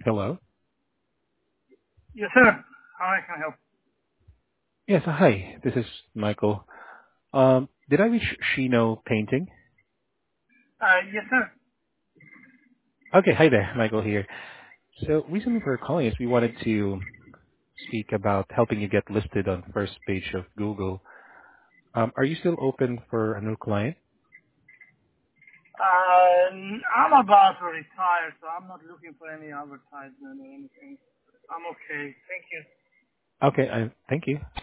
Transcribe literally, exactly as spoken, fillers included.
Hello? Yes, sir. How I can help? Yes, hi. This is Michael. Um, did I reach Shino Painting? Uh, yes, sir. Okay, hi there, Michael here. So, reason for calling is we wanted to speak about helping you get listed on the first page of Google. Um, are you still open for a new client? Uh, I'm about to retire, so I'm not looking for any advertisement or anything. I'm okay. Thank you. Okay, I thank you.